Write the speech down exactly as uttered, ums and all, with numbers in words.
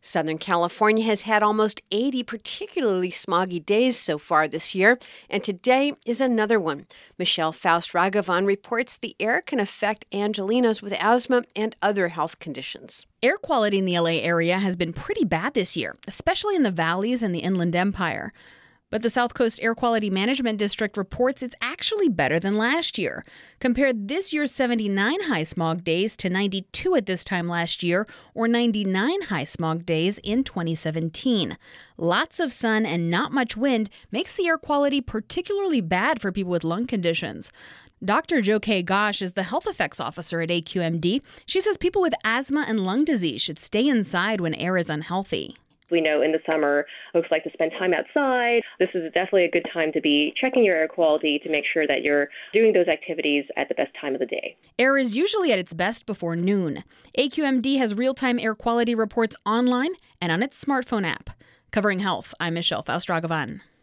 Southern California has had almost eighty particularly smoggy days so far this year, and today is another one. Michelle Faust-Ragavan reports the air can affect Angelenos with asthma and other health conditions. Air quality in the L A area has been pretty bad this year, especially in the valleys and the Inland Empire. But the South Coast Air Quality Management District reports it's actually better than last year. Compared this year's seventy-nine high smog days to ninety-two at this time last year, or ninety-nine high smog days in twenty seventeen. Lots of sun and not much wind makes the air quality particularly bad for people with lung conditions. Doctor Jo K. Gosh is the health effects officer at A Q M D. She says people with asthma and lung disease should stay inside when air is unhealthy. We know in the summer, folks like to spend time outside. This is definitely a good time to be checking your air quality to make sure that you're doing those activities at the best time of the day. Air is usually at its best before noon. A Q M D has real-time air quality reports online and on its smartphone app. Covering health, I'm Michelle Faust-Ragavan.